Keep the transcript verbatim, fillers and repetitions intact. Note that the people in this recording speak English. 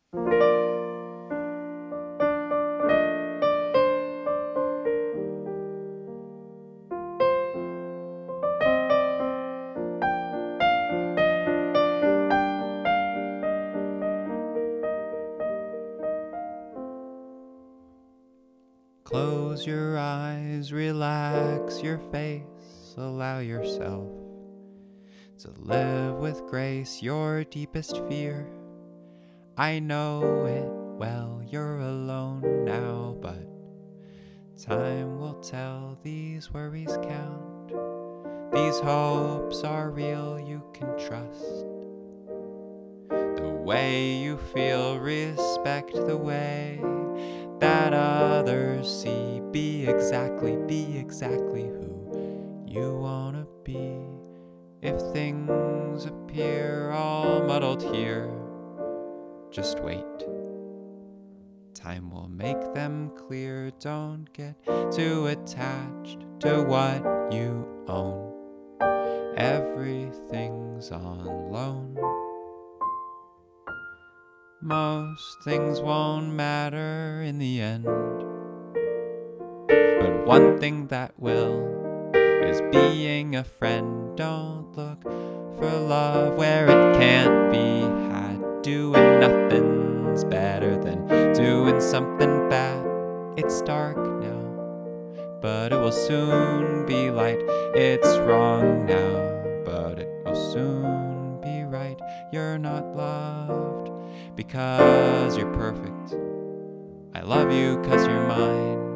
Close your eyes, relax your face, allow yourself to live with grace your deepest fear. I know it well, you're alone now, but time will tell. These worries count, these hopes are real, you can trust the way you feel, respect the way that others see. Be exactly, be exactly who you wanna be. If things appear all muddled here, just wait. Time will make them clear. Don't get too attached to what you own. Everything's on loan. Most things won't matter in the end, but one thing that will is being a friend. Don't look for love where it can't be had. Doing nothing's better than doing something bad. It's dark now, but it will soon be light. It's wrong now, but it will soon be right. You're not loved because you're perfect. I love you 'cause you're mine.